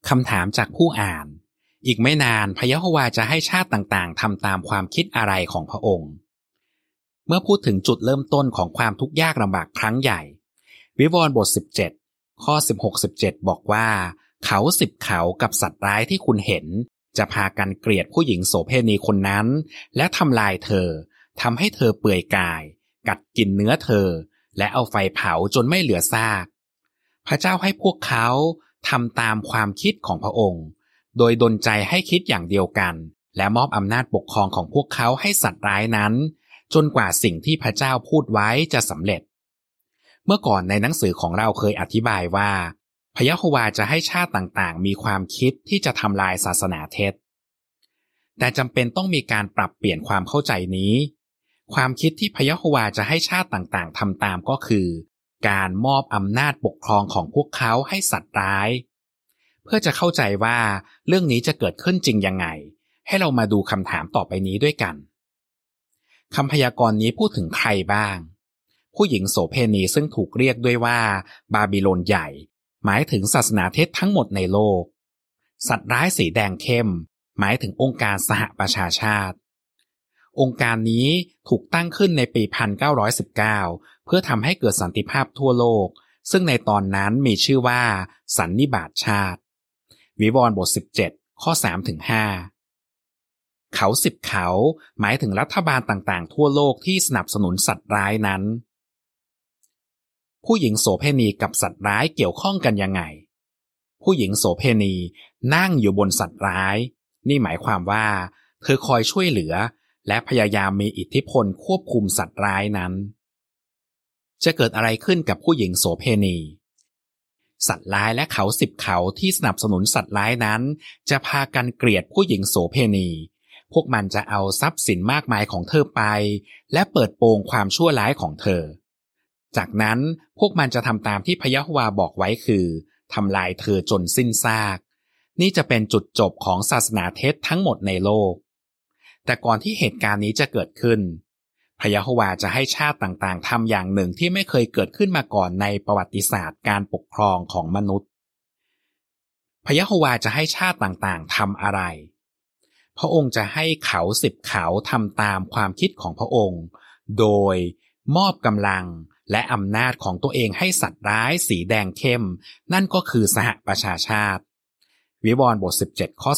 คำถามจากผู้อ่านอีกไม่นานพระยะโฮวาจะให้ชาติต่างๆทำตามความคิดอะไรของพระองค์เมื่อพูดถึงจุดเริ่มต้นของความทุกข์ยากลำบากครั้งใหญ่วิวรณ์บท17ข้อ 16-17 บอกว่าเขา10เขากับสัตว์ร้ายที่คุณเห็นจะพากันเกลียดผู้หญิงโสเภณีคนนั้นและทำลายเธอทำให้เธอเปื่อยกายกัดกินเนื้อเธอและเอาไฟเผาจนไม่เหลือซากพระเจ้าให้พวกเขาทำตามความคิดของพระองค์โดยดลใจให้คิดอย่างเดียวกันและมอบอำนาจปกครองของพวกเขาให้สัตว์ร้ายนั้นจนกว่าสิ่งที่พระเจ้าพูดไว้จะสำเร็จเมื่อก่อนในหนังสือของเราเคยอธิบายว่าพระยะโฮวาจะให้ชาติต่างๆมีความคิดที่จะทำลายศาสนาเท็จแต่จำเป็นต้องมีการปรับเปลี่ยนความเข้าใจนี้ความคิดที่พระยะโฮวาจะให้ชาติต่างๆทำตามก็คือการมอบอำนาจปกครองของพวกเขาให้สัตว์ร้ายเพื่อจะเข้าใจว่าเรื่องนี้จะเกิดขึ้นจริงยังไงให้เรามาดูคำถามต่อไปนี้ด้วยกันคำพยากรณ์นี้พูดถึงใครบ้างผู้หญิงโสเภณีซึ่งถูกเรียกด้วยว่าบาบิโลนใหญ่หมายถึงศาสนาเท็จทั้งหมดในโลกสัตว์ร้ายสีแดงเข้มหมายถึงองค์การสหประชาชาติองค์การนี้ถูกตั้งขึ้นในปี 1919 เพื่อทำให้เกิดสันติภาพทั่วโลกซึ่งในตอนนั้นมีชื่อว่าสันนิบาตชาติวิวรณ์บท17ข้อ 3-5 เขา10เขาหมายถึงรัฐบาลต่างๆทั่วโลกที่สนับสนุนสัตว์ร้ายนั้นผู้หญิงโสเภณีกับสัตว์ร้ายเกี่ยวข้องกันยังไงผู้หญิงโสเภณีนั่งอยู่บนสัตว์ร้ายนี่หมายความว่าเธอคอยช่วยเหลือและพยายามมีอิทธิพลควบคุมสัตว์ร้ายนั้นจะเกิดอะไรขึ้นกับผู้หญิงโสเภณีสัตว์ร้ายและเขา10เขาที่สนับสนุนสัตว์ร้ายนั้นจะพากันเกลียดผู้หญิงโสเภณีพวกมันจะเอาทรัพย์สินมากมายของเธอไปและเปิดโปงความชั่วร้ายของเธอจากนั้นพวกมันจะทำตามที่พระยะโฮวาบอกไว้คือทำลายเธอจนสิ้นซากนี่จะเป็นจุดจบของศาสนาเท็จทั้งหมดในโลกแต่ก่อนที่เหตุการณ์นี้จะเกิดขึ้นพระยะโฮวาจะให้ชาติต่างๆทำอย่างหนึ่งที่ไม่เคยเกิดขึ้นมาก่อนในประวัติศาสตร์การปกครองของมนุษย์พระยะโฮวาจะให้ชาติต่างๆทำอะไรพระองค์จะให้เขา10เขาทำตามความคิดของพระองค์โดยมอบกำลังและอำนาจของตัวเองให้สัตว์ร้ายสีแดงเข้มนั่นก็คือสหประชาชาติวิวรณ์บท17ข้อ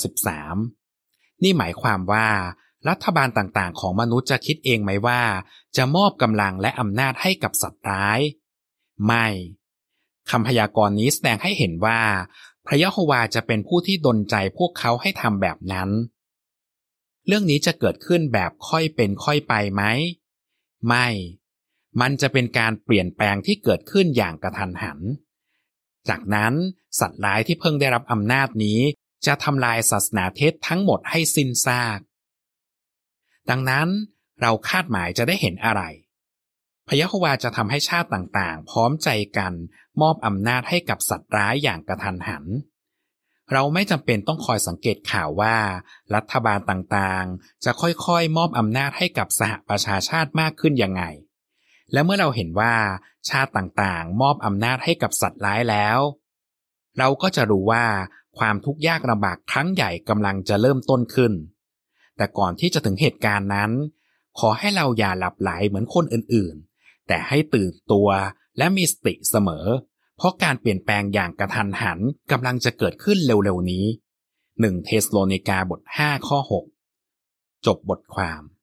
13นี่หมายความว่ารัฐบาลต่างๆของมนุษย์จะคิดเองไหมว่าจะมอบกำลังและอำนาจให้กับสัตว์ร้ายไม่คำพยากรณ์นี้แสดงให้เห็นว่าพระยะโฮวาจะเป็นผู้ที่ดลใจพวกเขาให้ทำแบบนั้นเรื่องนี้จะเกิดขึ้นแบบค่อยเป็นค่อยไปไหมไม่มันจะเป็นการเปลี่ยนแปลงที่เกิดขึ้นอย่างกระทันหันจากนั้นสัตว์ร้ายที่เพิ่งได้รับอำนาจนี้จะทำลายศาสนาเท็จทั้งหมดให้สิ้นซากดังนั้นเราคาดหมายจะได้เห็นอะไรพระยะโฮวาจะทำให้ชาติต่างๆพร้อมใจกันมอบอำนาจให้กับสัตว์ร้ายอย่างกระทันหันเราไม่จำเป็นต้องคอยสังเกตข่าวว่ารัฐบาลต่างๆจะค่อยๆมอบอำนาจให้กับสหประชาชาติมากขึ้นยังไงและเมื่อเราเห็นว่าชาติต่างๆมอบอำนาจให้กับสัตว์ร้ายแล้วเราก็จะรู้ว่าความทุกข์ยากลำบากครั้งใหญ่กำลังจะเริ่มต้นขึ้นแต่ก่อนที่จะถึงเหตุการณ์นั้นขอให้เราอย่าหลับไหลเหมือนคนอื่นๆแต่ให้ตื่นตัวและมีสติเสมอเพราะการเปลี่ยนแปลงอย่างกระทันหันกำลังจะเกิดขึ้นเร็วๆนี้1เธสโลนิกาบท5ข้อ6จบบทความ